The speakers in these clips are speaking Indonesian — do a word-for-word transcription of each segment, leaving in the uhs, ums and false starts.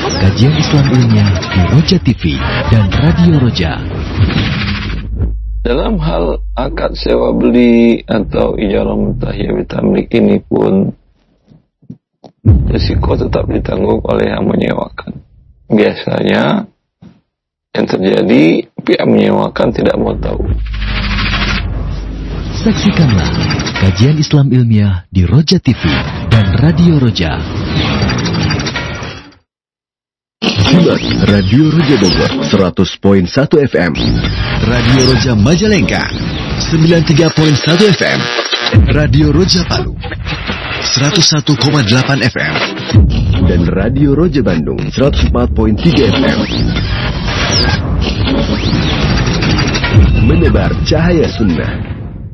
kajian Islam ilmiah di Roja T V dan Radio Roja. Dalam hal akad sewa beli atau ijarah mutahiyah bitamlik ini pun risiko tetap ditanggung oleh yang menyewakan. Biasanya yang terjadi pihak menyewakan tidak mau tahu. Saksikanlah kajian Islam ilmiah di Roja T V dan Radio Roja. Simak Radio Roja Bogor seratus koma satu F M, Radio Roja Majalengka sembilan puluh tiga koma satu F M, Radio Roja Palu seratus satu koma delapan F M, dan Radio Roja Bandung seratus empat koma tiga F M. Menebar cahaya sunnah.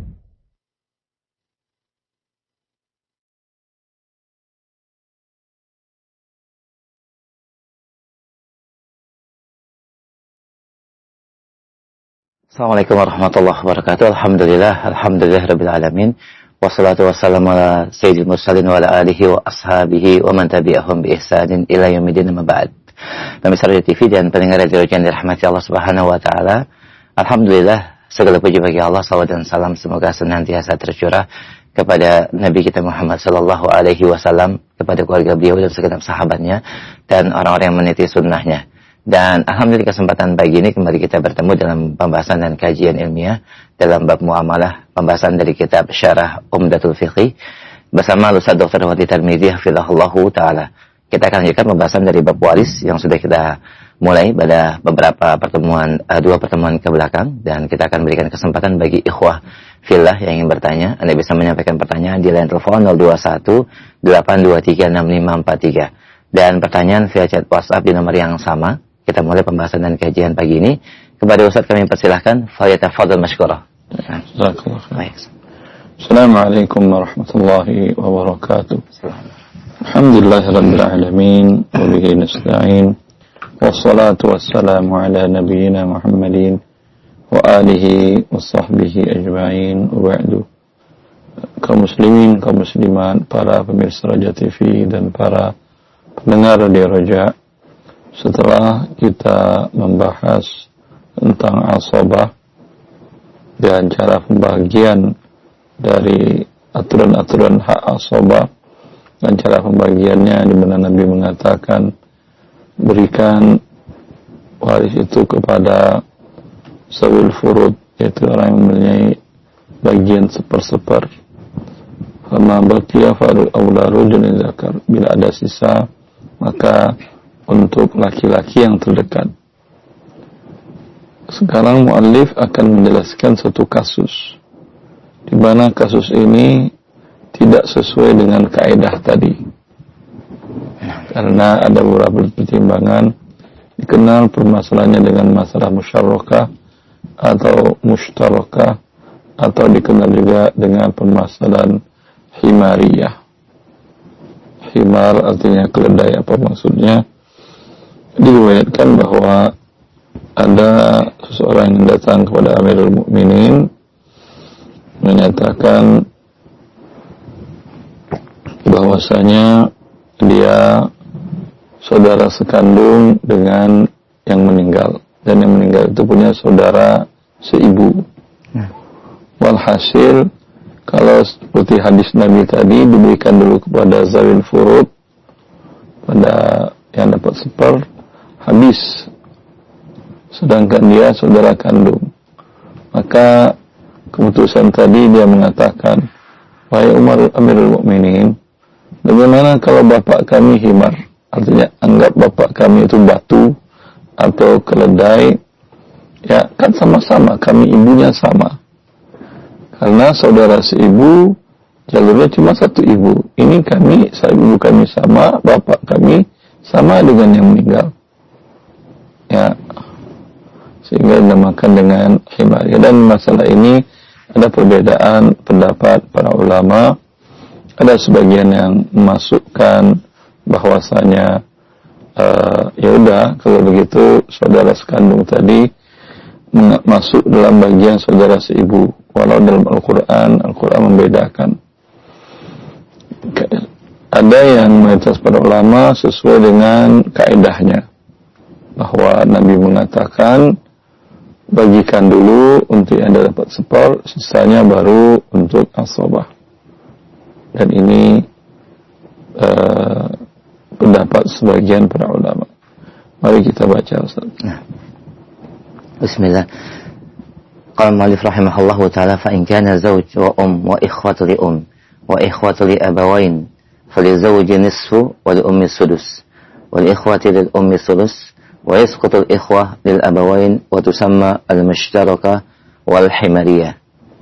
Assalamualaikum warahmatullahi wabarakatuh. Alhamdulillah, alhamdulillah rabbil alamin. Wassalatu wassalamu ala sayyidil mursalin wa ala alihi wa ashabihi wa man tabi'ahum bi ihsanin ila yaumil amma ba'd. Pemirsa Radio T V dan pendengar Radio Roja yang dirahmati Allah Subhanahu wa taala. Alhamdulillah, segala puji bagi Allah, salawat dan salam semoga senantiasa tercurah kepada Nabi kita Muhammad sallallahu alaihi wasallam, kepada keluarga beliau dan segenap sahabatnya dan orang-orang yang meniti sunnahnya. Dan alhamdulillah kesempatan pagi ini kembali kita bertemu dalam pembahasan dan kajian ilmiah dalam bab muamalah, pembahasan dari kitab Syarah Umdatul Fiqh bersama Ustaz Doktor Wati Tirmidzi hafizahullahu taala. Kita akan lanjutkan pembahasan dari bab waris yang sudah kita mulai pada beberapa pertemuan, uh, dua pertemuan ke belakang, dan kita akan berikan kesempatan bagi ikhwah fillah yang ingin bertanya. Anda bisa menyampaikan pertanyaan di line telepon nol dua satu delapan dua tiga enam lima empat tiga dan pertanyaan via chat WhatsApp di nomor yang sama. Kita mulai pembahasan dan kajian pagi ini. Kepada Ustaz kami persilahkan, falyatafadhal mashkurah. Assalamualaikum warahmatullahi wabarakatuh. Alhamdulillahirabbil alamin wa bihi nasta'in. Wassalatu wassalamu ala nabiyyina Muhammadin wa alihi wa sahbihi ajma'in. Wa ba'du. Kaum muslimin, kaum muslimat, para pemirsa Roja T V dan para pendengar Radio Roja, setelah kita membahas tentang asabah dan cara pembagian dari aturan-aturan hak asabah dan cara pembagiannya, di mana Nabi mengatakan berikan waris itu kepada sawil furud, yaitu orang yang mempunyai bagian seper-seper. Fama baqiya fa'al aula rajulin zakar, bila ada sisa maka untuk laki-laki yang terdekat. Sekarang muallif akan menjelaskan satu kasus di mana kasus ini tidak sesuai dengan kaidah tadi, karena ada beberapa pertimbangan. Dikenal permasalahannya dengan masalah musyarrakah atau mushtarakah, atau dikenal juga dengan permasalahan himariyah. Himar artinya keledai, apa maksudnya? Diriwayatkan bahwa ada seseorang yang datang kepada Amirul Mukminin menyatakan bahwasanya dia saudara sekandung dengan yang meninggal, dan yang meninggal itu punya saudara seibu. Ya. Walhasil, kalau seperti hadis Nabi tadi, diberikan dulu kepada zawil furud, pada yang dapat seper, habis, sedangkan dia saudara kandung. Maka keputusan tadi dia mengatakan, wahai Umar Amirul Mukminin, bagaimana kalau bapak kami himar? Artinya anggap bapak kami itu batu atau keledai, ya kan sama-sama, kami ibunya sama. Karena saudara seibu, jalurnya cuma satu ibu. Ini kami, saya ibu kami sama, bapak kami sama dengan yang meninggal. Ya, sehingga dinamakan dengan himar. Ya, dan masalah ini ada perbedaan pendapat para ulama. Ada sebagian yang memasukkan bahwasanya uh, ya udah, kalau begitu saudara sekandung tadi masuk dalam bagian saudara seibu, walau dalam Al-Quran Al-Quran membedakan. ada yang mayoritas para ulama sesuai dengan kaidahnya, bahwa Nabi mengatakan bagikan dulu untuk yang dapat separ, sisanya baru untuk asabah. Dan ini uh, pendapat sebagian para ulama. Mari kita baca, Ustaz. Nah. Bismillah. Qala al-mu'allif rahimahullahu ta'ala fa in kana zawj wa um wa ikhwatu li um wa ikhwatu li abawain falizawji nisfu wa li ummi sudus wa li ikhwati lil ummi sulus wa yasqutu al-ikhwah lil abawain wa tusamma al-mushtaraka wal himariyah.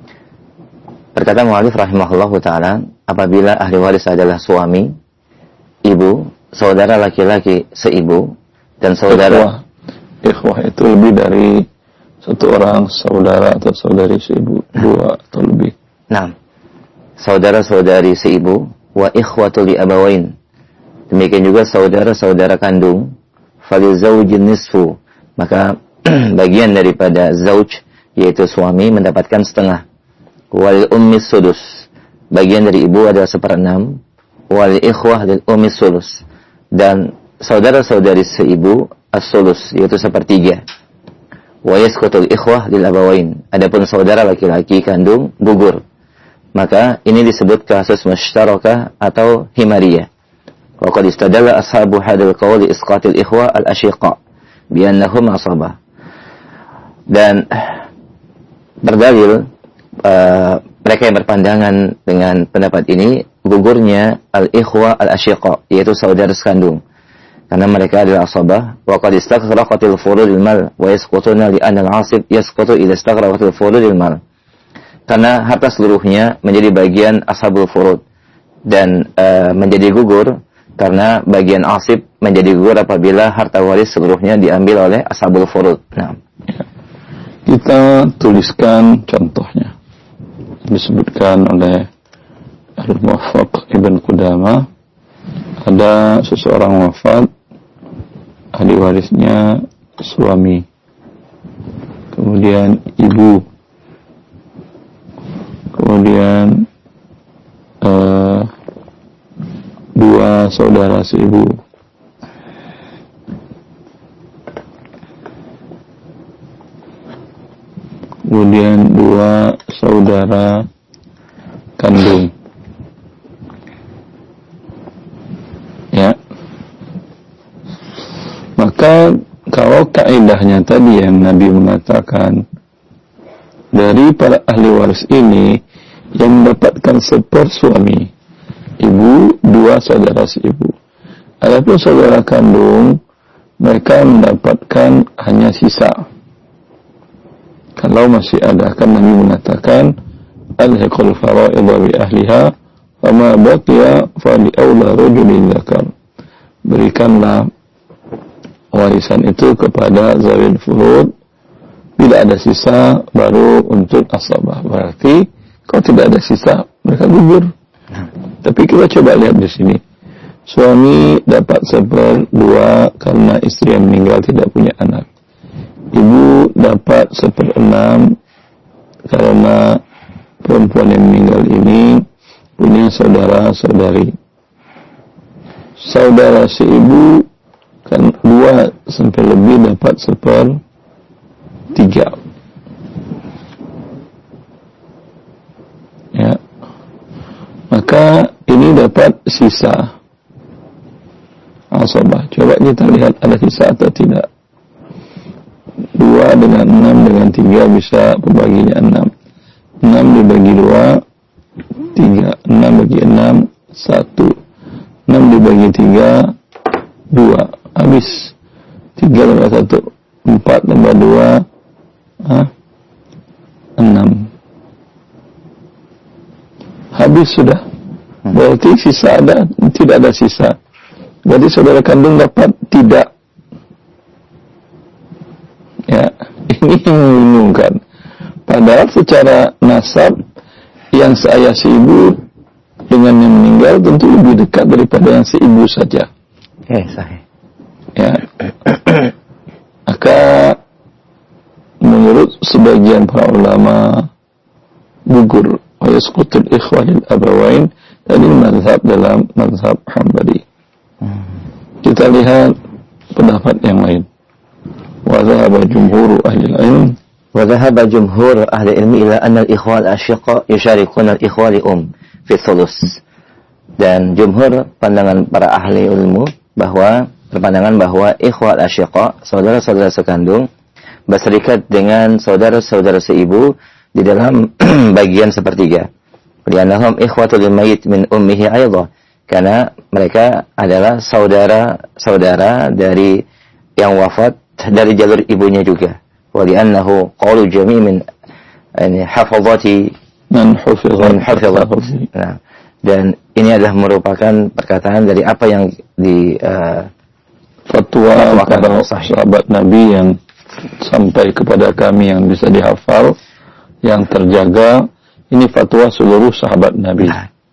Berkata mu'allif rahimahullahu ta'ala, apabila ahli waris adalah suami, ibu, saudara laki-laki seibu, dan saudara ikhwah, ikhwah itu lebih dari satu orang saudara atau saudari seibu, dua atau lebih. Nah, saudara-saudari seibu, wa ikhwatu li abawain. Demikian juga saudara-saudara kandung, falizawjin nisfu. Maka bagian daripada zauj, yaitu suami, mendapatkan setengah. Wal ummi sudus. Bagian dari ibu adalah seperenam. Wal ikhwah lil ummi sulus. Dan saudara-saudari seibu, as-sulus, yaitu sepertiga. Wa yasqutul ikhwah lil abawain. Adapun saudara laki-laki kandung gugur. Maka ini disebut kasus mushtarakah atau himariyah. Wa qad istadalla ashabu hadzal qawli isqatil ikhwah al-ashiqa bi annahum asabah. Dan berdalil uh, mereka yang berpandangan dengan pendapat ini gugurnya al-ikhwah al-ashiqa, yaitu saudara sekandung. Karena mereka adalah asabah. Wa qad istaghraqatil furudil mal wa yasqutuna li anna al-asib yasqutu idza istaghraqatil furudil mal. Karena harta seluruhnya menjadi bagian ashabul furud dan uh, menjadi gugur karena bagian asib menjadi gugur apabila harta waris seluruhnya diambil oleh ashabul furud. Nah, kita tuliskan contohnya. Disebutkan oleh Al-Muwaffaq Ibn Qudamah, ada seseorang wafat, ahli warisnya suami, kemudian ibu, kemudian uh, dua saudara seibu, kemudian dua saudara kandung. Ya. Maka kalau kaidahnya tadi yang Nabi mengatakan dari para ahli waris ini yang mendapatkan separ suami, ibu, dua saudara seibu. Adapun saudara kandung, mereka mendapatkan hanya sisa. Kalau masih ada, kan Nabi mengatakan alhiqul fara'idha bi ahliha wa ma baqiya fa li aula rajulin dzakar. Berikanlah warisan itu kepada zawil furud, bila ada sisa baru untuk asabah. Berarti kalau tidak ada sisa mereka gugur. Tapi kita coba lihat di sini. Suami dapat seperdua karena istri yang meninggal tidak punya anak. Ibu dapat seperenam karena perempuan yang meninggal ini punya saudara-saudari. Saudara seibu kan dua sampai lebih dapat seper tiga. Ya. Maka ini dapat sisa asabah. Coba kita lihat ada sisa atau tidak. Dua dengan enam dengan tiga bisa pembaginya enam. Enam dibagi dua, tiga. Enam bagi enam, satu. Enam dibagi tiga, dua. Habis. Tiga tambah satu, empat tambah dua, ah, enam. Habis sudah. Berarti sisa ada, tidak ada sisa. Berarti saudara kandung dapat tidak. Ya, ini yang membingungkan. Padahal secara nasab yang seayah seibu dengan yang meninggal tentu lebih dekat daripada yang seibu saja. Eh, sahih. Ya. Maka menurut sebagian para ulama gugur wa yasqutul ikhwah lil abawain Tadi mazhab dalam mazhab Hambali. Hmm. Kita lihat pendapat yang lain. Wa dhahaba jumhur ahli ilm wa dhahaba jumhur ahli ilmi ila anna al-ikhwa al-ashiqa yusharikuna al-ikhwa li-um fi thuluth. Dan jumhur pandangan para ahli ilmu bahwa berpandangan bahwa ikhwa al-ashiqa, saudara-saudara sekandung, berserikat dengan saudara-saudara seibu di dalam bagian sepertiga. Li'annahum ikhwatul mayyit min ummihi aidha, karena mereka adalah saudara-saudara dari yang wafat dari jalur ibunya juga. Wa li'annahu qalu jami' min yani hafazati man hafizat. Nah, dan ini adalah merupakan perkataan dari apa yang di uh, fatwa para sahabat Nabi yang sampai kepada kami yang bisa dihafal, yang terjaga. Ini fatwa seluruh sahabat Nabi.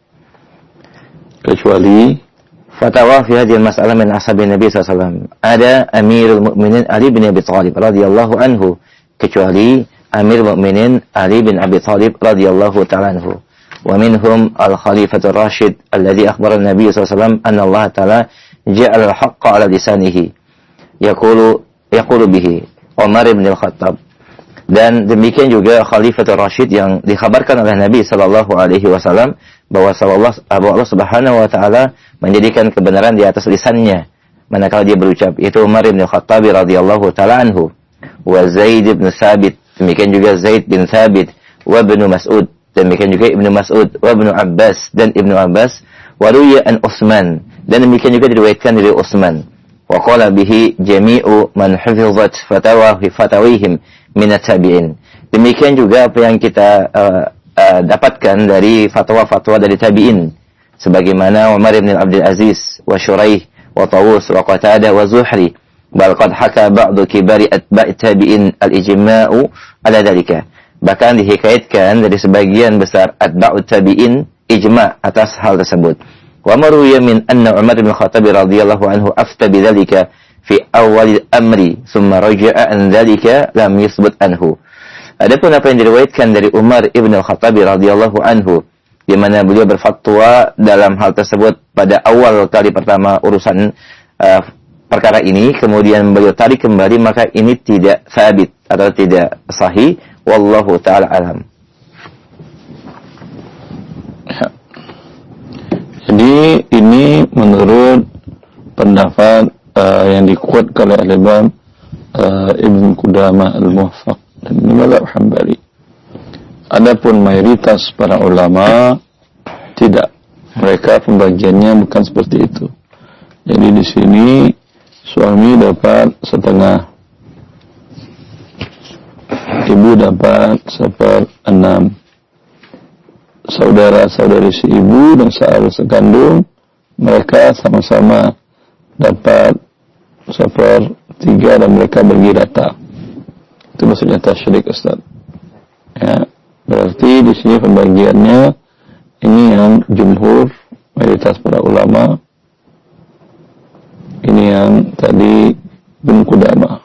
Kecuali fatwa fi hadhihi al-mas'alah min ashabi Nabi sallallahu alaihi wasallam. Ada Amirul Mukminin Ali bin Abi Thalib radhiyallahu anhu, kecuali Amirul Mukminin Ali bin Abi Thalib radhiyallahu ta'ala anhu. Wa minhum al-Khalifatur Rashid alladhi akhbara an-Nabi sallallahu alaihi wasallam anna Allah ta'ala ja'ala al-haqqa 'ala lisanihi yaqulu yaqulu bihi Umar bin Al-Khattab. Dan demikian juga Khalifatul Rashid yang dikhabarkan oleh Nabi sallallahu alaihi wasallam bahwa Allah Subhanahu wa taala menjadikan kebenaran di atas lisannya manakala dia berucap. Itu Umar bin Al-Khattab radhiyallahu taala anhu, wa Zaid bin Thabit, demikian juga Zaid bin Thabit, wa Ibnu Mas'ud, demikian juga Ibnu Mas'ud, wa Ibnu Abbas, dan Ibnu Abbas, wa ruya an Utsman, dan demikian juga diriwayatkan dari Utsman. Wa qala bihi jami'u man hafizat fatawa fi fatawihim min at-tabi'in. Demikian juga apa yang kita uh, uh, dapatkan dari fatwa-fatwa dari tabi'in, sebagaimana Umar bin Abdul Aziz wa Shuraih wa Tawus wa Qatadah wa Zuhri, bal qad haka ba'du kibari atba'i tabi'in al-ijma'u ala dhalika. Bahkan dihikayatkan dari sebagian besar atba'ut tabi'in ijma' atas hal tersebut. Wa maruya min anna Umar bin Khattab radhiyallahu anhu afta bidzalika fi awal amri thumma raja'a an dzalika lam yusbut anhu. Adapun apa yang diriwayatkan dari Umar ibn Khattab radhiyallahu anhu di mana beliau berfatwa dalam hal tersebut pada awal kali pertama urusan uh, perkara ini, kemudian beliau tarik kembali, maka ini tidak sabit atau tidak sahih. Wallahu taala alam. Jadi ini menurut pendapat uh, yang dikuatkan oleh Imam uh, Ibn Qudamah Al-Muwaffaq dan mazhab Hambali. Adapun mayoritas para ulama tidak, mereka pembagiannya bukan seperti itu. Jadi di sini suami dapat setengah, ibu dapat seperenam. Saudara-saudari si ibu dan saudara sekandung, mereka sama-sama dapat sepertiga dan mereka bagi rata. Itu maksudnya tasyrik, Ustaz. Ya, berarti di sini pembagiannya ini yang jumhur, mayoritas para ulama. Ini yang tadi Ibn Qudamah.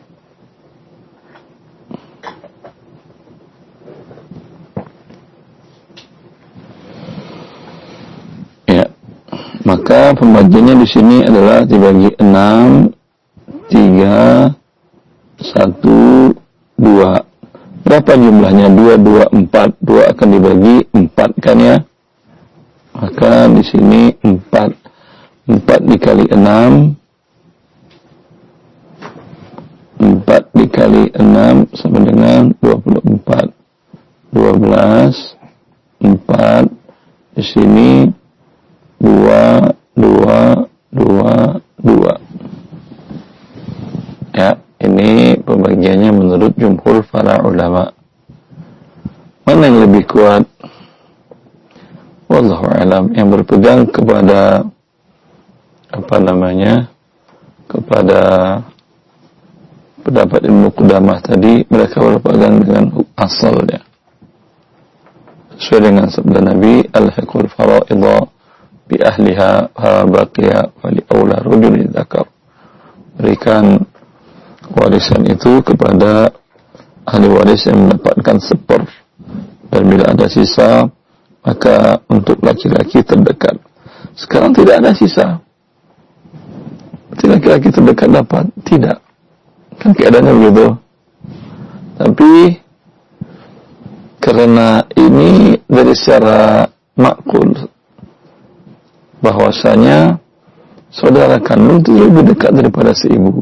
Maka pembagiannya di sini adalah dibagi enam, tiga, satu, dua. Berapa jumlahnya? Dua, dua, empat. Dua akan dibagi empat kan ya? Maka di sini empat. Empat dikali enam. Empat dikali enam sama dengan dua puluh empat. Dua belas. Empat. Di sini dua, dua, dua, dua. Ya, ini pembagiannya menurut jumhur para ulama. Mana yang lebih kuat? Wallahu a'lam. Yang berpegang kepada apa namanya? Kepada pendapat Ibnu Qudamah tadi, mereka berpegang dengan asalnya. Sesuai dengan sabda Nabi, al-hiqul fara'idha bi ahliha ha baqiya wa li aula rajulin dzakar. Berikan warisan itu kepada ahli waris yang mendapatkan seper, dan bila ada sisa maka untuk laki-laki terdekat. Sekarang tidak ada sisa. Laki-laki terdekat dapat, tidak. Kan keadaannya begitu. Tapi karena ini dari secara makul bahwasanya saudara kandung itu lebih dekat daripada seibu.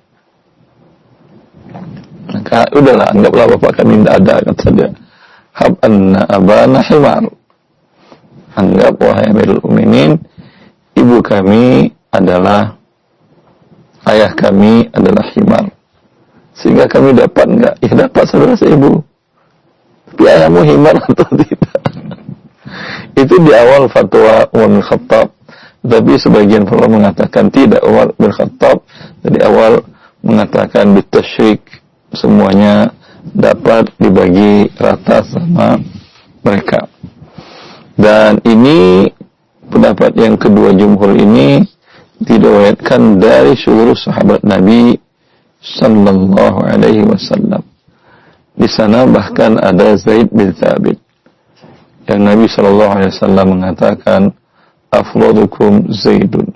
Maka udahlah, anggaplah bapak kami tidak ada, kata dia. Hab anna abana himar. Anggap wahai Amirul Mukminin, ibu kami adalah, ayah kami adalah himar. Sehingga kami dapat enggak? Ya dapat saudara seibu. Tapi ayahmu himar atau tidak? Itu di awal fatwa Umar bin Khattab. Tapi sebagian ulama mengatakan tidak. Umar bin Khattab dari awal mengatakan bitasyrik, semuanya dapat dibagi rata sama mereka. Dan ini pendapat yang kedua jumhur ini diriwayatkan dari seluruh sahabat Nabi sallallahu alaihi wasallam. Di sana bahkan ada Zaid bin Thabit yang Nabi sallallahu alaihi wasallam mengatakan afradukum Zaidun,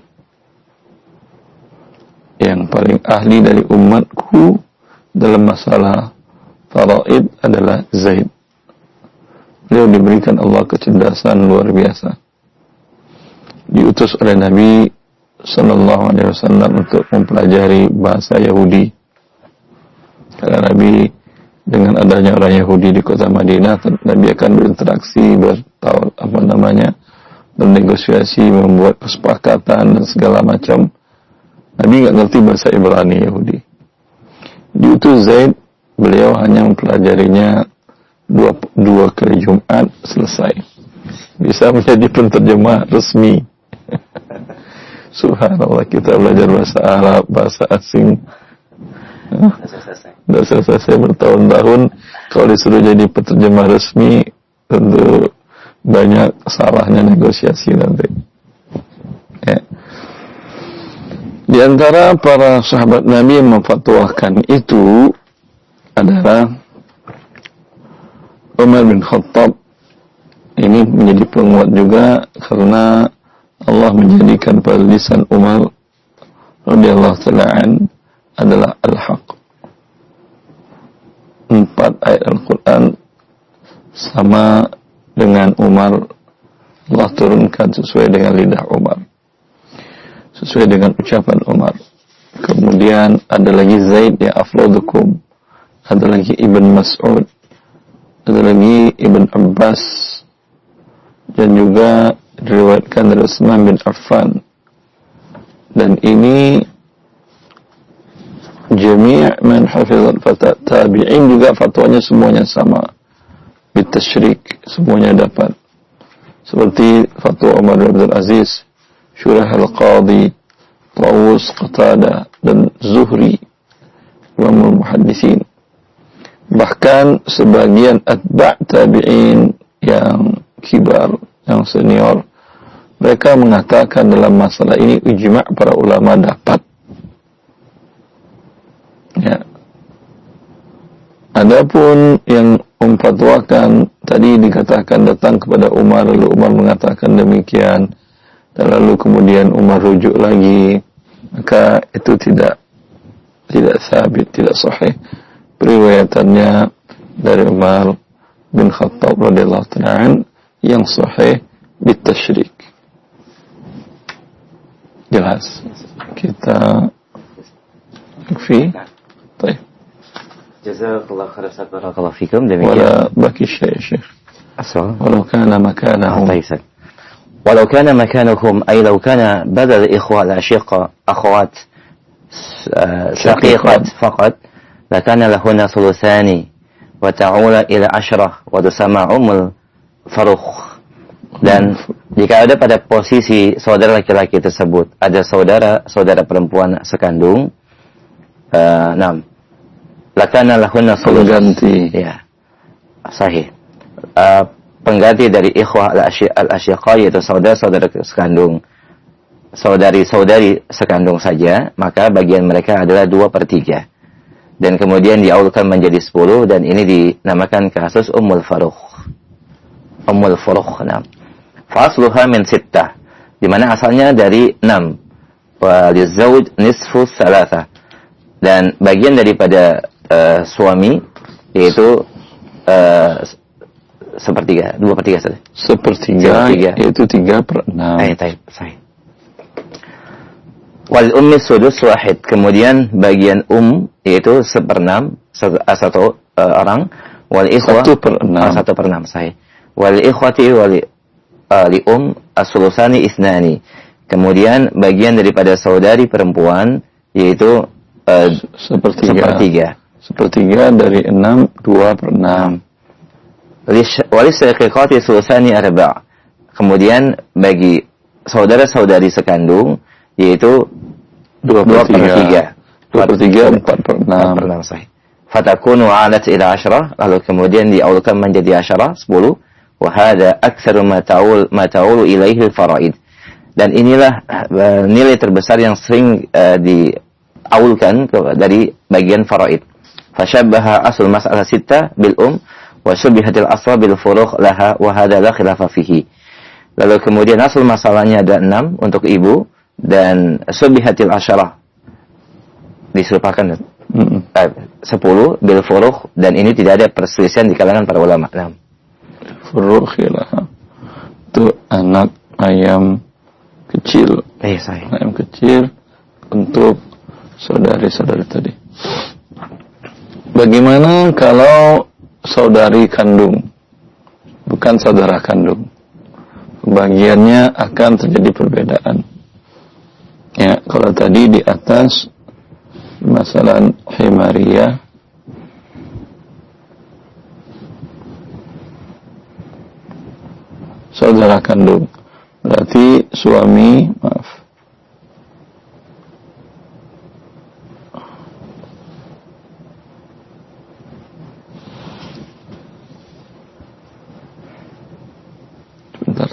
yang paling ahli dari umatku dalam masalah faraid adalah Zaid. Beliau diberikan Allah kecerdasan luar biasa, diutus oleh Nabi sallallahu alaihi wasallam untuk mempelajari bahasa Yahudi. Karena Nabi dengan adanya orang Yahudi di kota Madinah, Nabi akan berinteraksi, bertahun apa namanya, bernegosiasi, membuat kesepakatan dan segala macam. Nabi nggak ngerti bahasa Ibrani Yahudi. Diutus Zaid, beliau hanya mempelajarinya dua, dua kali Jumat, selesai. Bisa menjadi penterjemah resmi. Subhanallah, kita belajar bahasa Arab, bahasa asing. Tidak selesai bertahun-tahun. Kalau disuruh jadi penerjemah resmi, tentu banyak salahnya negosiasi nanti. Ya. Di antara para sahabat Nabi yang memfatwakan itu adalah Umar bin Khattab. Ini menjadi penguat juga karena Allah menjadikan pada lisan Umar radhiyallahu ta'ala an adalah al-haq. Empat ayat Al-Quran sama dengan Umar, Allah turunkan sesuai dengan lidah Umar, sesuai dengan ucapan Umar. Kemudian ada lagi Zaid ya afradukum, ada lagi Ibn Mas'ud, ada lagi Ibn Abbas, dan juga diriwayatkan dari Utsman bin Affan. Dan ini jami' man hafizal fata tabi'in juga fatwanya semuanya sama, bitasyrik, semuanya dapat. Seperti fatwa Umar bin Abdul Aziz, Syurah al-Qadhi, Tawus, Qatada, dan Zuhri, Imamul Muhaddisin. Bahkan sebagian atba' tabi'in yang kibar, yang senior, mereka mengatakan dalam masalah ini ijma' para ulama dapat. Ya. Adapun yang memfatwakan tadi dikatakan datang kepada Umar, lalu Umar mengatakan demikian, dan lalu kemudian Umar rujuk lagi, maka itu tidak tidak sabit, tidak sahih periwayatannya dari Umar bin Khattab radhiyallahu ta'ala yang sahih bitasyrik. Jelas. Kita yakfi. Baik. Jazakallahu khairan Ustaz, barakallahu fikum. Demikian. Wala baki syai' syekh. Asal. Walau kana makanahum. Baik. Walau kana makanuhum ay law kana badal ikhwa al-ashiqa akhawat shaqiqat faqat lakana lahunna thuluthani wa ta'ula ila ashrah wa tusama umul farukh. Dan jika ada pada posisi saudara laki-laki tersebut ada saudara saudara perempuan sekandung, uh, enam, lakana lahunna pengganti, ya, sahih, uh, pengganti dari ikhwah al-asyiqa, yaitu saudara-saudara sekandung, saudari-saudari sekandung saja, maka bagian mereka adalah dua per tiga, dan kemudian diaulkan menjadi sepuluh, dan ini dinamakan kasus Ummul Farukh. Ummul Furuq. Nah, fasluha min sittah, di mana asalnya dari enam. Wa lizauj nisfu salatah, dan bagian daripada uh, suami yaitu uh, sepertiga, dua per tiga saja. Sepertiga, sepertiga. Yaitu tiga per enam. Baik, baik, sahih. Wal ummi sudus wahid, kemudian bagian um yaitu seperenam satu uh, orang. Wal ikhwah satu per enam. Satu per enam, sahih. Wal ikhwati wal uh, li um as-sulusani isnani, kemudian bagian daripada saudari perempuan yaitu uh, sepertiga. sepertiga. Sepertiga dari enam, dua per enam. Walis syaqiqati sulusani arba', kemudian bagi saudara-saudari sekandung yaitu dua per tiga. dua per tiga, empat per enam. empat per enam, sahih. Fatakunu alat ila asyarah, lalu kemudian diaulkan menjadi asyarah, sepuluh. Wahada aktsaru ma ta'ul ma ta'ulu ilaihi al-faraid. Dan inilah uh, nilai terbesar yang sering uh, diaulkan dari bagian faraid. Fashabbaha asl mas'alah sittah bil um wa syubihatil asra bil furuq laha wa hada la khilafa fihi. Lalu kemudian asal masalahnya ada enam untuk ibu, dan syubihatil asyarah diserupakan mm-hmm. uh, sepuluh bil furuq, dan ini tidak ada perselisihan di kalangan para ulama. Nah, furuq khilafa itu anak ayam kecil. Eh, saya. Ayam kecil untuk saudari-saudari tadi. Bagaimana kalau saudari kandung, bukan saudara kandung? Bagiannya akan terjadi perbedaan. Ya, kalau tadi di atas masalah himariyah, saudara kandung, berarti suami, maaf, sebentar.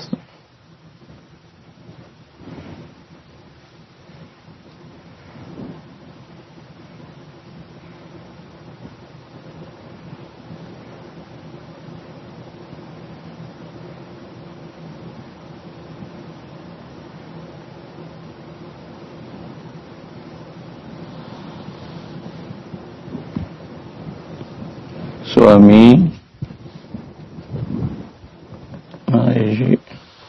Suami Maiji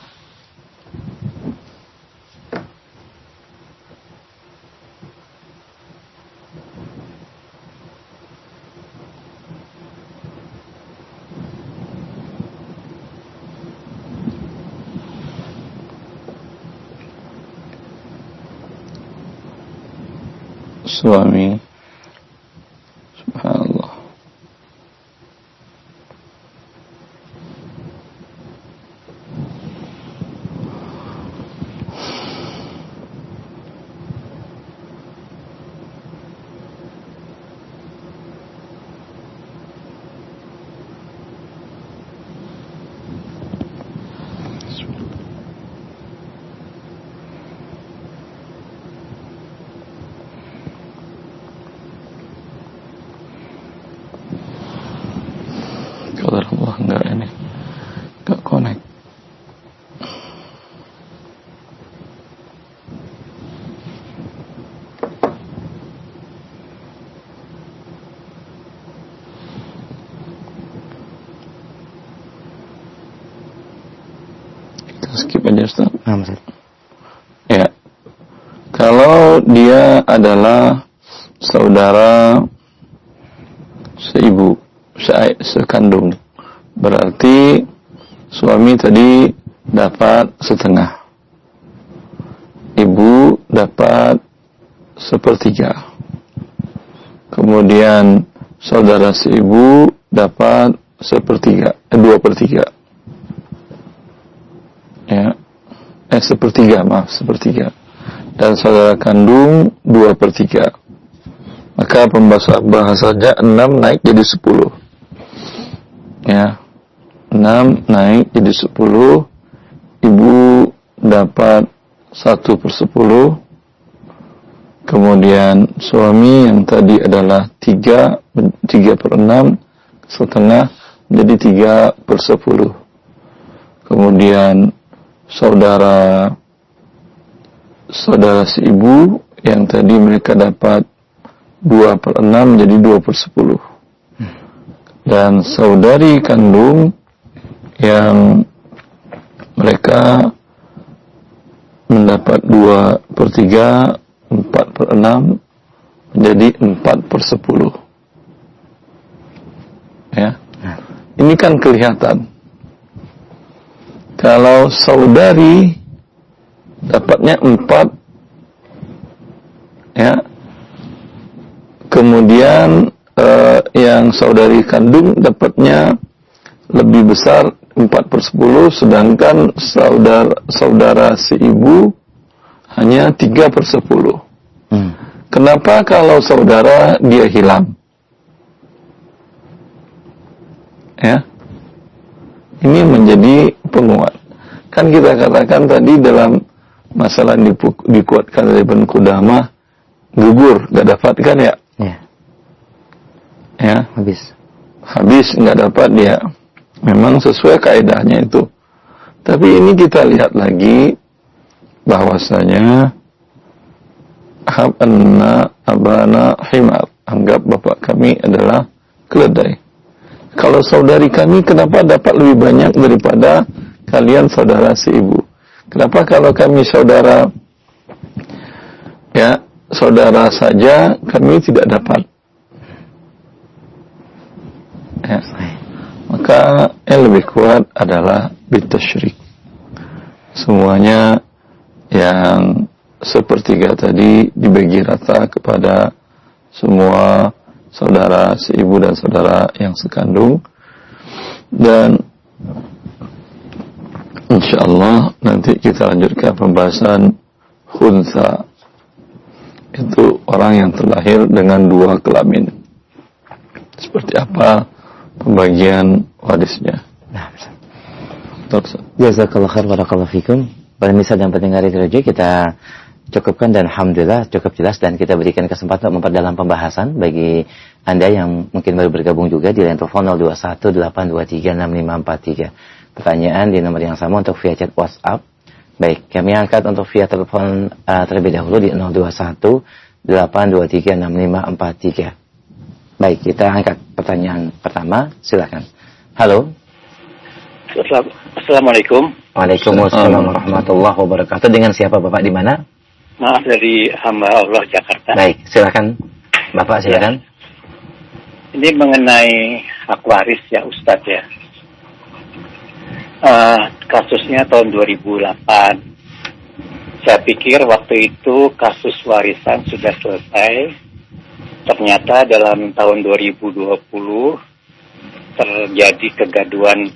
suami, subhanallah, kalau Allah enggak ini enggak connect. Kita skip aja, Ustaz. nah, Ustaz. Ya, kalau dia adalah saudara seibu, se- sekandung, berarti suami tadi dapat setengah, ibu dapat sepertiga, kemudian saudara seibu dapat sepertiga, eh, dua per tiga, ya, eh sepertiga, maaf, sepertiga, dan saudara kandung dua per tiga. Maka pembahasan bahasanya enam naik jadi sepuluh. Ya, enam naik jadi sepuluh. Ibu dapat satu per sepuluh. Kemudian suami yang tadi adalah tiga, tiga per enam, setengah, jadi tiga per sepuluh. kemudian saudara saudara si ibu yang tadi mereka dapat dua per enam menjadi dua per sepuluh, dan saudari kandung yang mereka mendapat dua per tiga, empat per enam menjadi empat per sepuluh. Ya, ini kan kelihatan. Kalau saudari dapatnya empat, ya, kemudian eh, yang saudari kandung dapatnya lebih besar empat per sepuluh, sedangkan saudara saudara si ibu hanya tiga per sepuluh. Hmm. Kenapa kalau saudara dia hilang? Ya, ini menjadi penguat. Kan kita katakan tadi dalam masalah yang dikuatkan oleh Ibn Qudamah, gugur, gak dapat kan ya? Ya. Ya. Habis. Habis gak dapat dia. Memang sesuai kaidahnya itu. Tapi ini kita lihat lagi bahwasanya hab anna abana himar, anggap bapak kami adalah keledai. Kalau saudari kami kenapa dapat lebih banyak daripada kalian saudara si ibu? Kenapa kalau kami saudara ya saudara saja kami tidak dapat? Ya. Maka yang lebih kuat adalah bitasyrik. Semuanya yang sepertiga tadi dibagi rata kepada semua saudara si ibu dan saudara yang sekandung. Dan insyaallah nanti kita lanjutkan pembahasan khunsa. Itu orang yang terlahir dengan dua kelamin. Seperti apa pembagian warisnya. Nah, jazakallahu khair, barakallahu fikum. Pemirsa dan pendengar Radio kita cukupkan, dan alhamdulillah cukup jelas, dan kita berikan kesempatan untuk memperdalam pembahasan bagi Anda yang mungkin baru bergabung juga di line telepon nol dua satu delapan dua tiga enam lima empat tiga. Pertanyaan di nomor yang sama untuk via chat WhatsApp. Baik, kami angkat untuk via telepon uh, terlebih dahulu di nol dua satu delapan dua tiga enam lima empat tiga. Baik, kita angkat pertanyaan pertama, silakan. Halo. Assalamualaikum. Waalaikumsalam warahmatullahi wabarakatuh. Dengan siapa Bapak, di mana? Maaf, dari hamba Allah Jakarta. Baik, silakan Bapak, silakan. Ya. Ini mengenai hak waris ya Ustadz ya. Uh, kasusnya tahun dua ribu delapan. Saya pikir waktu itu kasus warisan sudah selesai. Ternyata dalam tahun dua ribu dua puluh terjadi kegaduhan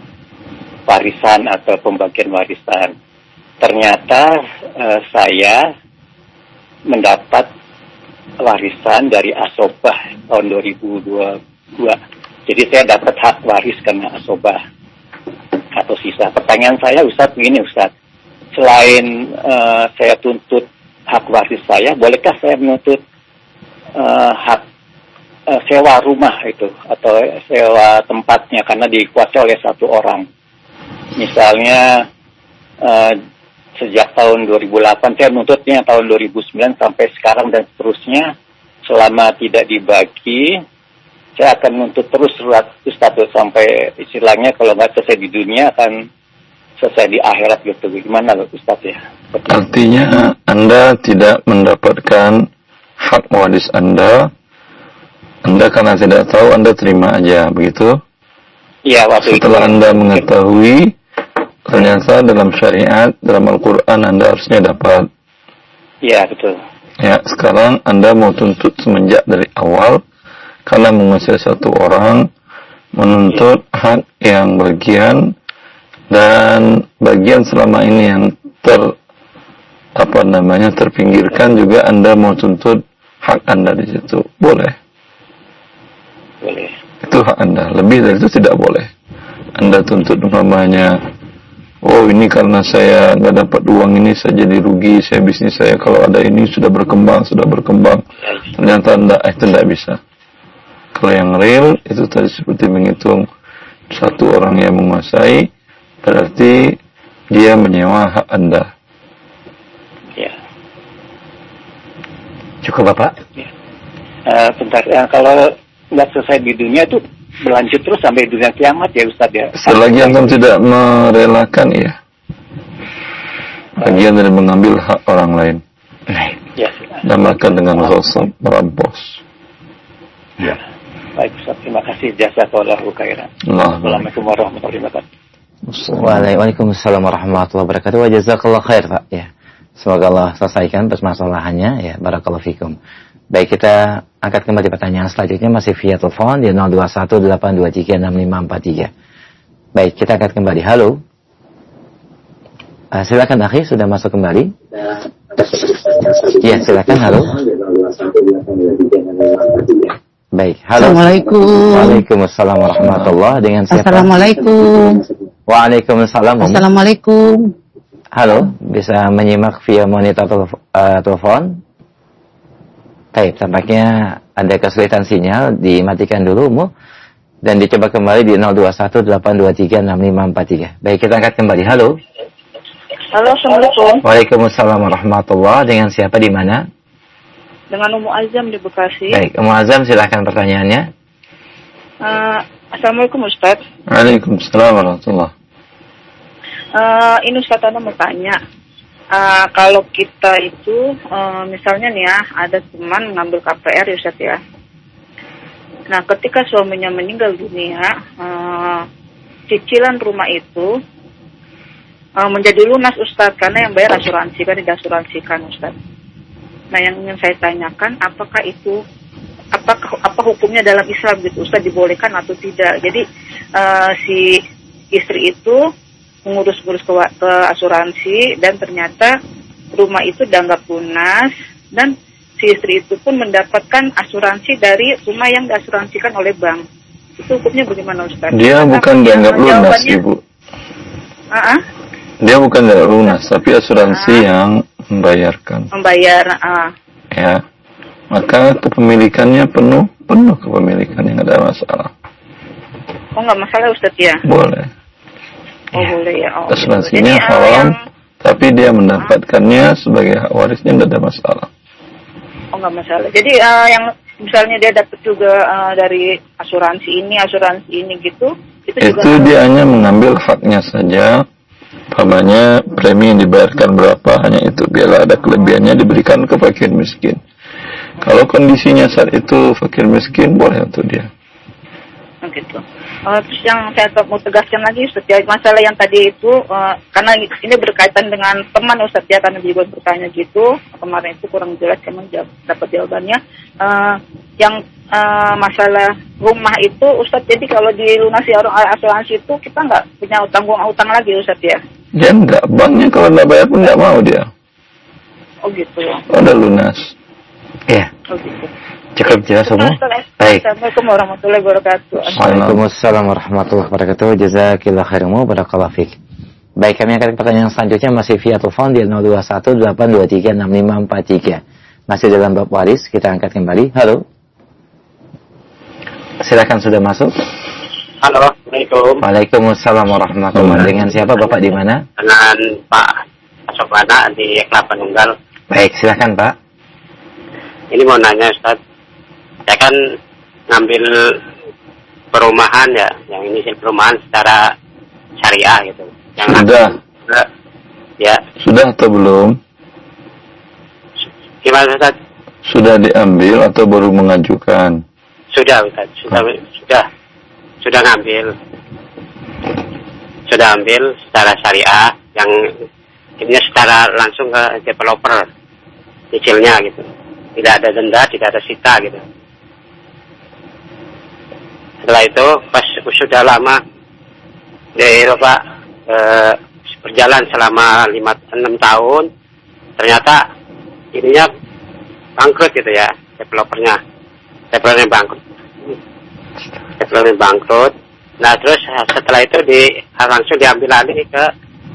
warisan atau pembagian warisan. Ternyata eh, saya mendapat warisan dari asobah tahun dua ribu dua puluh dua. Jadi saya dapat hak waris karena asobah atau sisa. Pertanyaan saya, Ustadz, begini Ustadz. Selain eh, saya tuntut hak waris saya, bolehkah saya menuntut Uh, hak uh, sewa rumah itu atau sewa tempatnya karena dikuasai oleh satu orang? Misalnya uh, sejak tahun dua ribu delapan saya menuntutnya tahun dua ribu sembilan sampai sekarang dan seterusnya, selama tidak dibagi saya akan menuntut terus status sampai istilahnya kalau nggak selesai di dunia akan selesai di akhirat gitu. Gimana Ustaz ya? Betul. Artinya Anda tidak mendapatkan hak waris Anda, Anda karena tidak tahu Anda terima aja, begitu? Iya, waktu Setelah itu. Anda mengetahui, ternyata dalam syariat, dalam Al-Quran Anda harusnya dapat. Iya, betul. Ya, sekarang Anda mau tuntut semenjak dari awal, karena menguasai satu orang, menuntut ya. hak yang bagian, dan bagian selama ini yang ter apa namanya terpinggirkan juga Anda mau tuntut hak Anda di situ, boleh. Boleh. Itu hak Anda. Lebih dari itu tidak boleh. Anda tuntut umpamanya, oh ini karena saya nggak dapat uang ini saya jadi rugi, saya bisnis saya kalau ada ini sudah berkembang, sudah berkembang. Ternyata Anda eh tidak bisa. Kalau yang real itu tadi seperti menghitung satu orang yang menguasai, berarti dia menyewa hak Anda. Ya. Cukup Bapak? Ya. Uh, bentar, ya, kalau nggak selesai di dunia itu berlanjut terus sampai dunia kiamat ya Ustaz ya? Selagi antum tidak merelakan ya, bagian dari mengambil hak orang lain. Ya, namakan dengan rasa merampos. Ya. Baik Ustaz, terima kasih, jazakallahu khairan. Assalamualaikum warahmatullahi wabarakatuh. Waalaikumsalam warahmatullahi wabarakatuh. Wa jazakallahu khair Pak. Ya. Semoga Allah selesaikan permasalahannya ya. Barakallahu fikum. Baik, kita angkat kembali pertanyaan selanjutnya masih via telepon di nol dua satu delapan dua tiga enam lima empat tiga. Baik, kita angkat kembali. Halo. Uh, silakan akhi, sudah masuk kembali. Ya, silakan. Halo. Baik, halo. Assalamualaikum. Waalaikumsalam warahmatullahi. Dengan siapa? Assalamualaikum. Waalaikumsalam. Assalamualaikum. Halo, bisa menyimak via monitor telef- uh, telepon? Baik, tampaknya ada kesulitan sinyal, dimatikan dulu Mu, dan dicoba kembali di nol dua satu delapan dua tiga enam lima empat tiga. Baik, kita angkat kembali. Halo. Halo, Assalamualaikum. Waalaikumsalam warahmatullahi. Dengan siapa, di mana? Dengan Umu Azam di Bekasi. Baik, Umu Azam, silahkan pertanyaannya. Uh, Assalamualaikum Ustaz. Waalaikumsalam warahmatullahi. Uh, ini Ustaz Ana mau tanya. Uh, kalau kita itu, uh, misalnya nih ya, ada teman ngambil K P R ya Ustaz ya. Nah, ketika suaminya meninggal dunia, uh, cicilan rumah itu uh, menjadi lunas Ustaz, karena yang bayar asuransi, kan diasuransikan Ustaz. Nah, yang ingin saya tanyakan, apakah itu, apakah apa hukumnya dalam Islam gitu, Ustaz, dibolehkan atau tidak? Jadi uh, si istri itu mengurus-ngurus ke, ke asuransi dan ternyata rumah itu dianggap lunas dan si istri itu pun mendapatkan asuransi dari rumah yang diasuransikan oleh bank. Itu hukumnya bagaimana Ustaz? Dia Karena bukan dianggap lunas, Ibu. Uh-uh. Dia bukan dianggap lunas, tapi asuransi uh-huh. yang membayarkan. Membayar, uh. Ya, maka kepemilikannya penuh, penuh kepemilikannya, nggak ada masalah. Oh, nggak masalah Ustaz ya? Boleh. Oh ya. Boleh ya. Oh, asuransinya jadi, haram, uh, yang... tapi dia mendapatkannya uh. sebagai hak warisnya, nggak ada masalah. Oh, nggak masalah. Jadi uh, yang misalnya dia dapat juga uh, dari asuransi ini, asuransi ini gitu, itu, itu juga dia harus... hanya mengambil haknya saja. Pamannya premi yang dibayarkan berapa, hanya itu. Biarlah ada kelebihannya diberikan ke fakir miskin. Kalau kondisinya saat itu fakir miskin, boleh untuk dia. Oh, gitu. Uh, terus yang saya mau tegaskan lagi Ustaz ya, masalah yang tadi itu uh, karena ini berkaitan dengan teman Ustaz ya, karena juga bertanya gitu kemarin itu kurang jelas, emang jawab, dapat jawabannya. Uh, yang uh, masalah rumah itu Ustaz, jadi kalau dilunasi orang asuransi itu kita nggak punya tanggung utang lagi Ustaz ya? Dia enggak, banknya kalau nggak bayar pun nggak mau dia. Oh gitu. Oh, udah lunas. Iya. Oh gitu. Cukup jelas semua. Baik. Assalamualaikum warahmatullahi wabarakatuh. Waalaikumsalam warahmatullahi wabarakatuh. Jazakillahu khairan wa barakallahu fiik. Baik, kami akan pertanyaan selanjutnya masih via telepon di nol dua satu delapan dua tiga enam lima empat tiga. Masih dalam bab waris, kita angkat kembali. Halo. Silakan, sudah masuk. Halo, Assalamualaikum. Waalaikumsalam warahmatullahi wabarakatuh. Dengan siapa Bapak, di mana? Dengan Pak Soplana di Kelapa Nunggal. Baik, silakan Pak. Ini mau nanya Ustaz, saya kan ngambil perumahan ya, yang ini perumahan secara syariah gitu. Yang sudah. Ngambil, ya. Sudah atau belum? Gimana Ustaz? Sudah diambil atau baru mengajukan? Sudah Ustaz, sudah, hmm. sudah, sudah ngambil, sudah ambil secara syariah, yang ini secara langsung ke developer, cicilnya gitu. Tidak ada denda, tidak ada sita gitu. Setelah itu pas sudah lama di Eropa e, berjalan selama lima enam tahun, ternyata ininya bangkrut gitu ya, developernya. Developernya bangkrut. Developernya bangkrut. Nah, terus setelah itu di langsung diambil alih ke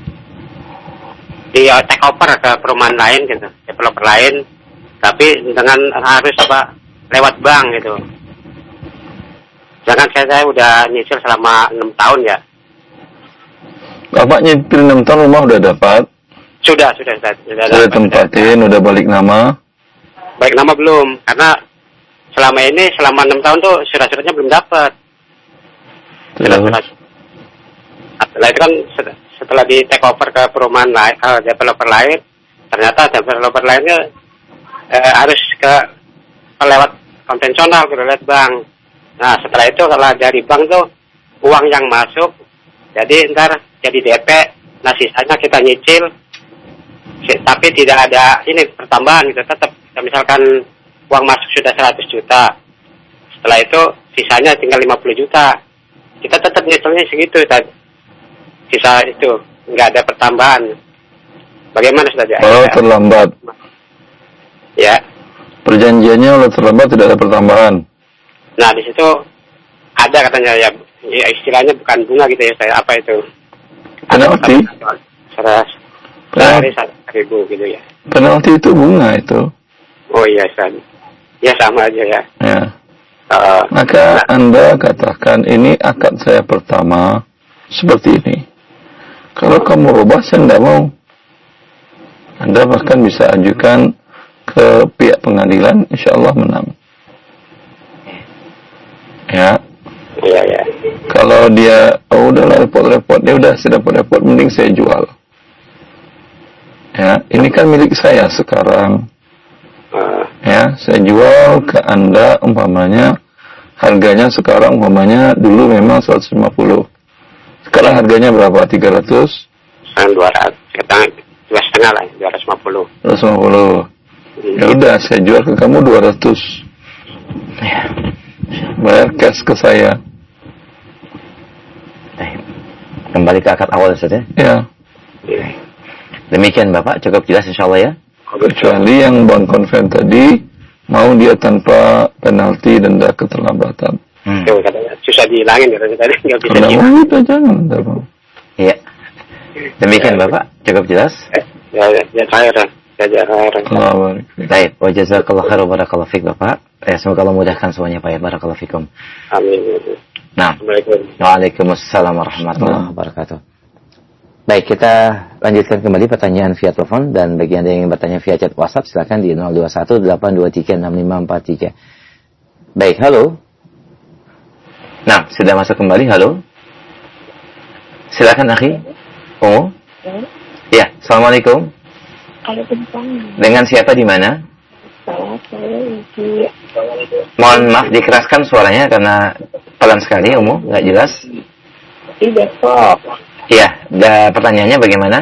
di take over ke perumahan lain gitu, developer lain. Tapi dengan harus apa lewat bank gitu. Sedangkan saya, saya udah nyicil selama enam tahun ya. Bapak nyicil enam tahun rumah udah dapat? Sudah, sudah, sudah. Sudah, sudah tempatin, udah balik nama? Balik nama belum, karena selama ini, selama enam tahun tuh surat-suratnya belum dapat. Surat-surat. Setelah itu kan setelah di take over ke perumahan lain, uh, developer lain, ternyata developer lainnya uh, harus ke lewat konvensional, ke lewat bank. Nah setelah itu kalau dari bank tuh uang yang masuk, jadi ntar jadi D P, nah sisanya kita nyicil, tapi tidak ada ini pertambahan gitu, tetap misalkan uang masuk sudah seratus juta, setelah itu sisanya tinggal lima puluh juta, kita tetap nyicilnya segitu, sisa itu nggak ada pertambahan. Bagaimana sudah ya? Kalau terlambat, ya. Perjanjiannya kalau terlambat tidak ada pertambahan. Nah di situ ada katanya ya, ya istilahnya bukan bunga gitu ya, saya apa itu? Penalti. Seratus dari satu ribu gitu ya. Penalti itu bunga itu. Oh iya, San. Ya sama aja ya. Ya. Uh, Maka nah. Anda katakan ini akad saya pertama seperti ini. Kalau kamu rubah saya tidak mau. Anda bahkan bisa ajukan ke pihak pengadilan, insya Allah menang. Ya. Iya ya. Kalau dia, oh udahlah repot-repot, dia udah sudah repot-repot, mending saya jual. Ya, ini kan milik saya sekarang. Uh. Ya, saya jual ke Anda umpamanya harganya sekarang umpamanya dulu memang seratus lima puluh. Sekarang harganya berapa? tiga ratus? Sekarang dua ratus, sekarang dua setengah lah, dua ratus lima puluh. dua ratus lima puluh. Ya udah, saya jual ke kamu dua ratus. Ya. Bayar cash ke saya. Kembali ke akad awal saja. Ya. Demikian Bapak, cukup jelas insyaAllah ya. Kecuali yang bank konven tadi mau dia tanpa penalti denda keterlambatan. Hmm. Tuh, katanya susah dihilangin katanya tadi, nggak bisa dihilangin. Kalau itu jangan. Iya. Demikian ya, Bapak, cukup jelas. Ya, ya, ya, khairan. Ya, ya, khairan. Baik, wa jazakallahu khairan barakallahu fik Bapak. Ya, semoga Allah mudahkan semuanya Pak ya, barakallahu fikum. Amin. Nah, Waalaikumsalam warahmatullahi wabarakatuh. Baik, kita lanjutkan kembali pertanyaan via telepon, dan bagi Anda yang ingin bertanya via chat WhatsApp silakan di nol dua satu delapan dua tiga enam lima empat tiga. Baik, halo. Nah, sudah masuk kembali, halo. Silakan akhi. Oh. Ya, assalamualaikum. Waalaikumsalam. Dengan siapa di mana? Saya, saya di... Mohon maaf dikeraskan suaranya karena pelan sekali, Umu, nggak jelas. Di Depok. Iya, da, pertanyaannya bagaimana?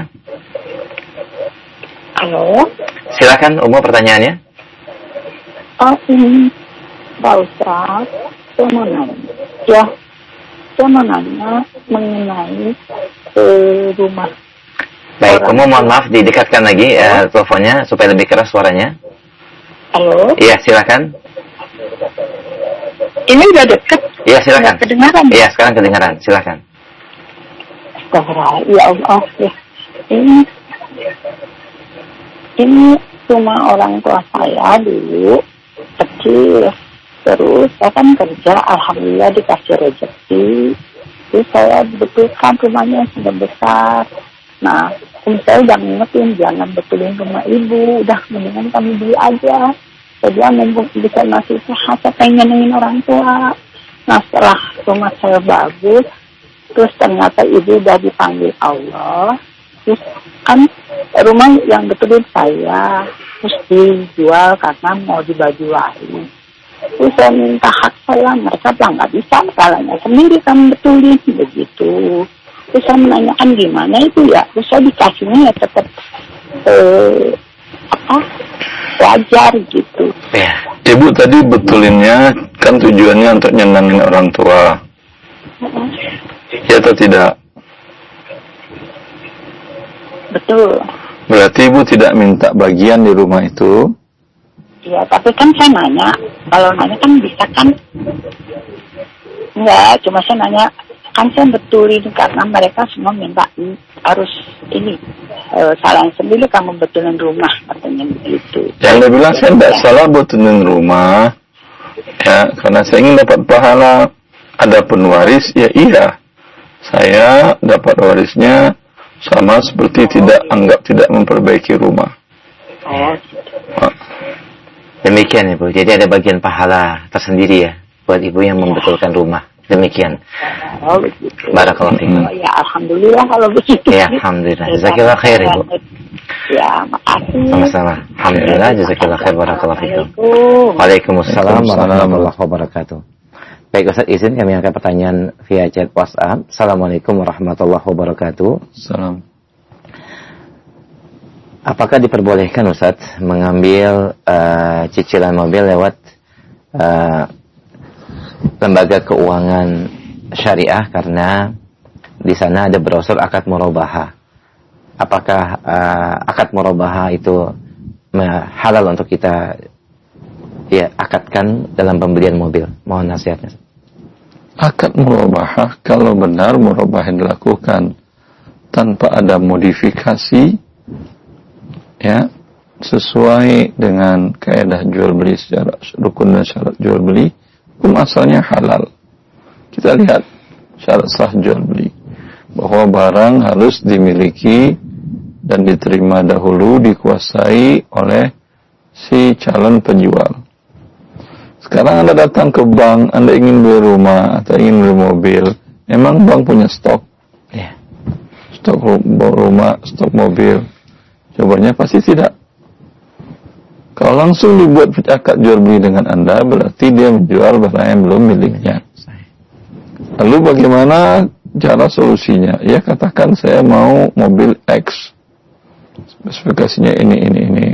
Halo. Silakan, Umu, pertanyaannya. Oh, ini Pak Ustaz, saya mau nanya. Ya, saya mau nanya mengenai eh, rumah. Baik, Umu, mohon maaf didekatkan lagi uh, teleponnya supaya lebih keras suaranya. Halo. Iya, silakan. Ini udah dekat. Iya, silakan. Udah kedengaran. Iya, sekarang kedengaran. Silakan. Ya Allah, ya. Ini ini rumah orang tua saya dulu kecil. Terus saya kan kerja, alhamdulillah dikasih rezeki. Terus saya betulkan rumahnya sudah besar. Nah, um saya udah ngingetin jangan betulin rumah ibu, udah mendingan kami beli aja. Jadi mumpung bisa masih sehat, saya pengen orang tua. Nah, setelah rumah saya bagus, terus ternyata ibu udah dipanggil Allah. Terus kan rumah yang betulin saya, terus dijual karena mau dibagi waris. Terus saya minta hak saya, mereka bilang nggak bisa, salahnya sendiri kan betulin begitu. Terus saya menanyakan gimana itu ya, terus saya dikasihnya ya tetap eh, apa wajar gitu. Ya. Ibu tadi betulinnya kan tujuannya untuk nyenangin orang tua. Uh-uh. Ya atau tidak? Betul. Berarti ibu tidak minta bagian di rumah itu? Iya, tapi kan saya nanya, kalau nanya kan bisa kan? Enggak, cuma saya nanya, kan saya betulin karena mereka semua minta harus ini e, salah sendiri kamu betulin rumah katanya begitu. Yang dia bilang saya tidak ya. salah betulin rumah, ya karena saya ingin dapat pahala. Ada penwaris, ya iya. saya dapat warisnya sama seperti tidak anggap tidak memperbaiki rumah. Oh. Nah. Demikian Ibu. Jadi ada bagian pahala tersendiri ya buat Ibu yang membetulkan rumah. Demikian. Oh begitu. Barakallahu fikum. Oh, ya alhamdulillah kalau begitu. Ya alhamdulillah. Jazakallahu khair Ibu. Ya makasih. Sama-sama. Alhamdulillah. Jazakallahu khair. Barakallahu fikum. Waalaikumsalam warahmatullahi wabarakatuh. Baik Ustaz, izin kami angkat pertanyaan via chat WhatsApp. Assalamualaikum warahmatullahi wabarakatuh. Salam. Apakah diperbolehkan Ustaz mengambil uh, cicilan mobil lewat uh, lembaga keuangan syariah karena di sana ada brosur akad murabahah? Apakah uh, akad murabahah itu halal untuk kita ya akadkan dalam pembelian mobil? Mohon nasihatnya. Akad murabahah kalau benar murabahah dilakukan tanpa ada modifikasi, ya, sesuai dengan kaidah jual beli secara rukun dan syarat jual beli, hukum asalnya halal. Kita lihat syarat sah jual beli, bahwa barang harus dimiliki dan diterima dahulu, dikuasai oleh si calon penjual. Sekarang Anda datang ke bank, Anda ingin beli rumah atau ingin beli mobil, memang bank punya stok? Ya. Stok rumah, stok mobil? Jawabannya pasti tidak. Kalau langsung dibuat akad jual beli dengan Anda, berarti dia menjual barang yang belum miliknya. Lalu bagaimana cara solusinya? Ya katakan saya mau mobil X, spesifikasinya ini, ini, ini.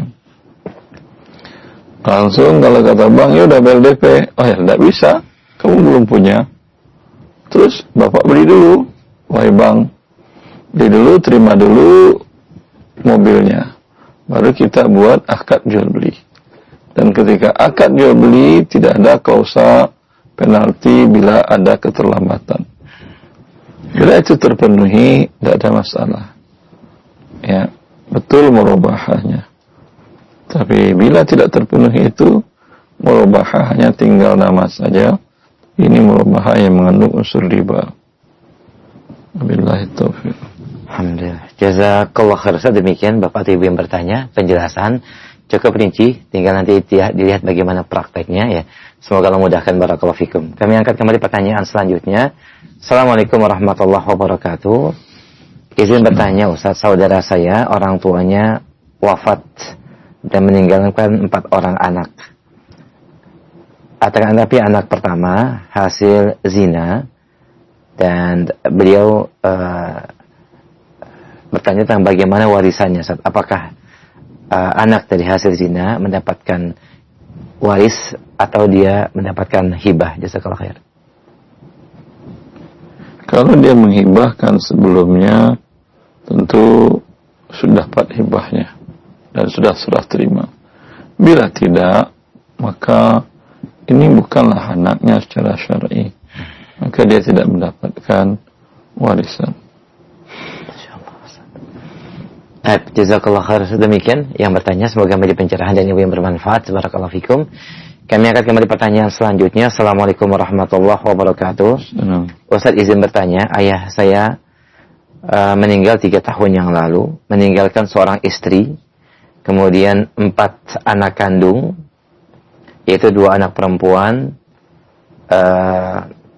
Langsung kalau kata bank, ya udah B L D P. Oh ya, tidak bisa, kamu belum punya. Terus bapak beli dulu, wahai bank, beli dulu, terima dulu mobilnya, baru kita buat akad jual beli. Dan ketika akad jual beli tidak ada kausa penalti bila ada keterlambatan. Bila itu terpenuhi, tidak ada masalah. Ya, betul murabahahnya. Tapi bila tidak terpenuhi itu, murabahah hanya tinggal nama saja. Ini murabahah yang mengandung unsur riba. Wabillahi taufiq. Alhamdulillah. Jazakallah khair. Demikian Bapak Ibu yang bertanya, penjelasan cukup rinci, tinggal nanti dilihat bagaimana prakteknya ya. Semoga Allah mudahkan. Barakallahu fikum. Kami angkat kembali pertanyaan selanjutnya. Assalamualaikum warahmatullahi wabarakatuh. Izin bertanya Ustaz, saudara saya orang tuanya wafat dan meninggalkan empat orang anak. Akan tapi anak pertama hasil zina dan beliau uh, bertanya tentang bagaimana warisannya. Apakah uh, anak dari hasil zina mendapatkan waris atau dia mendapatkan hibah? Jazakallahu khair. Kalau dia menghibahkan sebelumnya, tentu sudah dapat hibahnya dan sudah serah terima. Bila tidak, maka ini bukanlah anaknya secara syar'i, maka dia tidak mendapatkan warisan. Baik, jazakallah khair. Demikian yang bertanya, semoga menjadi pencerahan dan ilmu yang bermanfaat. Barakallahu fikum. Kami akan kembali pertanyaan selanjutnya. Assalamualaikum warahmatullahi wabarakatuh. Salam. Ustaz izin bertanya, ayah saya uh, meninggal tiga tahun yang lalu, meninggalkan seorang istri, kemudian empat anak kandung, yaitu dua anak perempuan uh,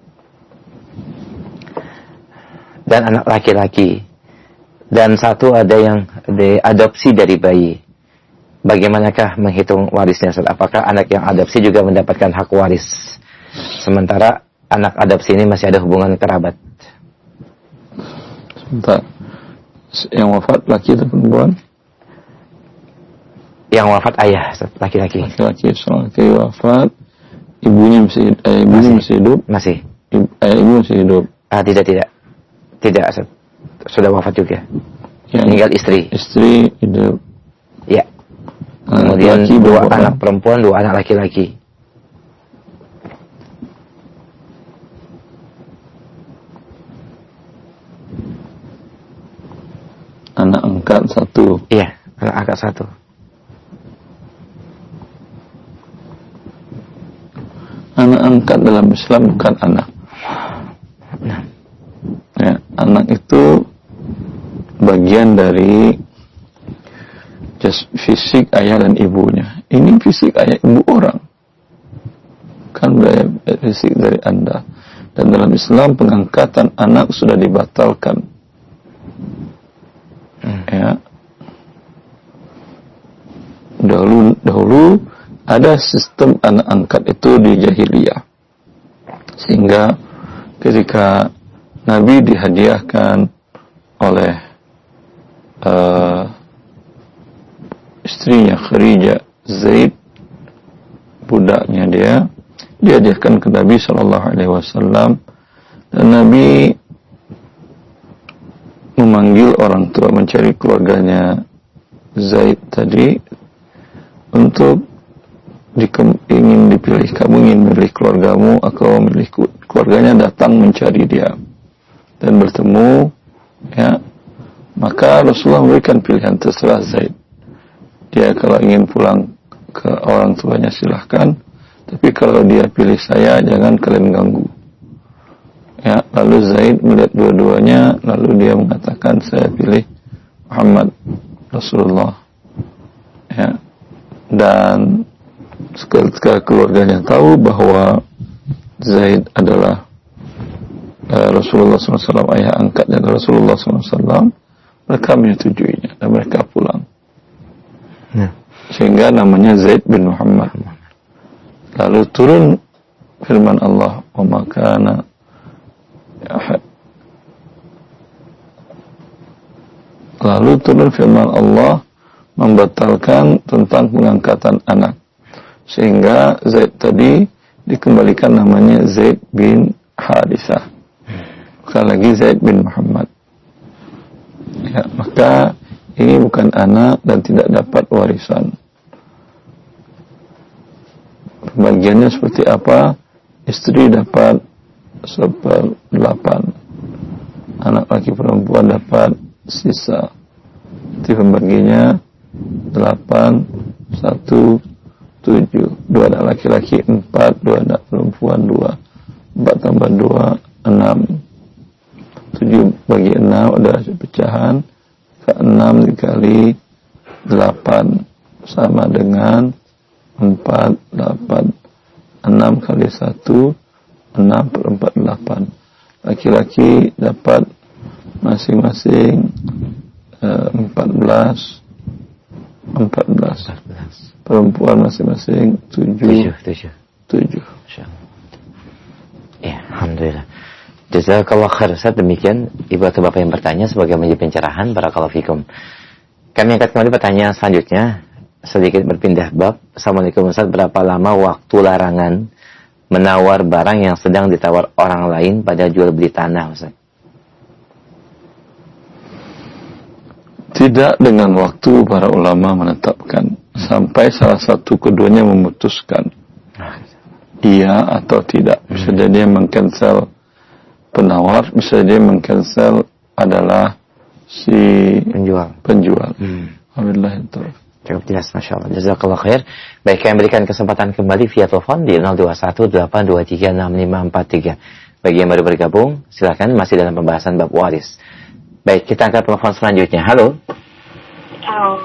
dan anak laki-laki, dan satu ada yang diadopsi dari bayi. Bagaimanakah menghitung warisnya? Apakah anak yang adopsi juga mendapatkan hak waris, sementara anak adopsi ini masih ada hubungan kerabat? Sebentar, yang wafat laki atau perempuan? Yang wafat ayah, laki-laki. Laki-laki, seorang laki wafat, ibunya masih, eh, ibunya masih, masih hidup? Masih. Ibu, eh, ibu masih hidup? Ah, tidak, tidak. Tidak, sudah wafat juga. Yang meninggal istri. Istri hidup. Ya. Anak Kemudian laki, dua berapa? anak perempuan, dua anak laki-laki. Anak angkat satu. Iya, anak angkat satu. Anak angkat dalam Islam bukan anak. Nah. Ya. anak itu bagian dari just fisik ayah dan ibunya. Ini fisik ayah ibu orang, kan budaya fisik dari Anda. Dan dalam Islam pengangkatan anak sudah dibatalkan. Hmm. Ya. Dahulu dahulu ada sistem anak angkat itu di jahiliyah. Sehingga ketika Nabi dihadiahkan oleh uh, istrinya Khadijah, Zaid, budaknya dia, dihadiahkan ke Nabi shallallahu alaihi wasallam, dan Nabi memanggil orang tua, mencari keluarganya Zaid tadi untuk dikem, ingin dipilih, kamu ingin memilih keluargamu atau memilih keluarganya, datang mencari dia dan bertemu, ya. Maka Rasulullah memberikan pilihan, terserah Zaid, dia kalau ingin pulang ke orang tuanya silahkan, tapi kalau dia pilih saya, jangan kalian ganggu. Ya, lalu Zaid melihat dua-duanya, lalu dia mengatakan, saya pilih Muhammad Rasulullah. Ya, dan ketika keluarganya tahu bahwa Zaid adalah uh, Rasulullah shallallahu alaihi wasallam, ayah angkatnya Rasulullah shallallahu alaihi wasallam, mereka menyetujuinya dan mereka pulang. Ya. Sehingga namanya Zaid bin Muhammad. Lalu turun firman Allah, wa makana ahad. Lalu turun firman Allah membatalkan tentang pengangkatan anak, sehingga Zaid tadi dikembalikan namanya Zaid bin Harithah, bukan lagi Zaid bin Muhammad. Ya, maka ini bukan anak dan tidak dapat warisan. Pembagiannya seperti apa? Istri dapat seperdelapan, anak laki perempuan dapat sisa. Itu pembagiannya delapan, satu, tujuh. Dua anak laki-laki empat, dua anak perempuan dua. Empat tambah dua, enam. Tujuh bagi enam ada pecahan. Enam dikali delapan sama dengan empat, delapan. Enam kali satu, enam per empat, delapan. Laki-laki dapat masing-masing uh, empat belas, empat belas. Perempuan masing-masing tujuh, tujuh, tujuh. Ya, alhamdulillah. Jazakallah khair. Ustaz, demikian ibu atau bapak yang bertanya sebagai menjadi pencerahan. Barakallahu fikum. Kami angkat kembali pertanyaan selanjutnya, sedikit berpindah bab. Assalamualaikum Ustaz, berapa lama waktu larangan menawar barang yang sedang ditawar orang lain pada jual beli tanah, Ustaz? Tidak dengan waktu para ulama menetapkan, sampai salah satu keduanya memutuskan iya atau tidak. Bisa hmm. jadi mengcancel penawar, bisa dia mengcancel adalah si penjual. Penjual. Hmm. Alhamdulillah itu. Cukup jelas, masya Allah. Jazakallah khair. Baik, kami berikan kesempatan kembali via telepon di nol dua satu delapan dua tiga enam lima empat tiga. Bagi yang baru bergabung, silakan, masih dalam pembahasan bab waris. Baik, kita angkat telepon selanjutnya. Halo. Halo.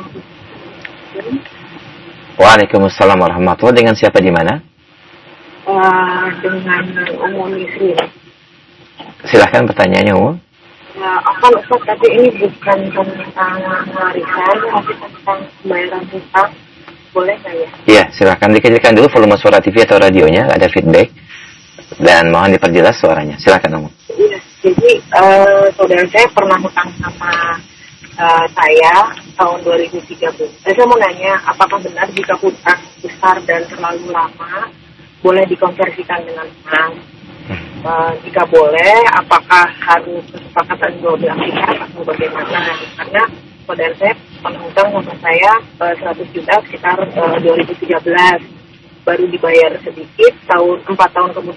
Waalaikumsalam warahmatullahi. Dengan siapa di mana? Uh, dengan Umum Misri. Silahkan pertanyaannya, Umum. Ya, apa Ustaz, tapi ini bukan tentang warisan, tapi tentang pembayaran hutang. Boleh nggak ya? Iya, silahkan dikecilkan dulu volume suara T V atau radionya, ada feedback. Dan mohon diperjelas suaranya. Silahkan, Umum. Iya, jadi uh, saudara saya pernah hutang sama uh, saya tahun dua ribu tiga belas. Saya mau nanya, apakah benar jika hutang besar dan terlalu lama boleh dikonversikan dengan emas? Uh, jika boleh, apakah harus kesepakatan dua belah pihak atau bagaimana? Karena saudara saya pernah hutang sama saya uh, seratus juta sekitar uh, dua ribu tiga belas, baru dibayar sedikit, tahun empat tahun kemudian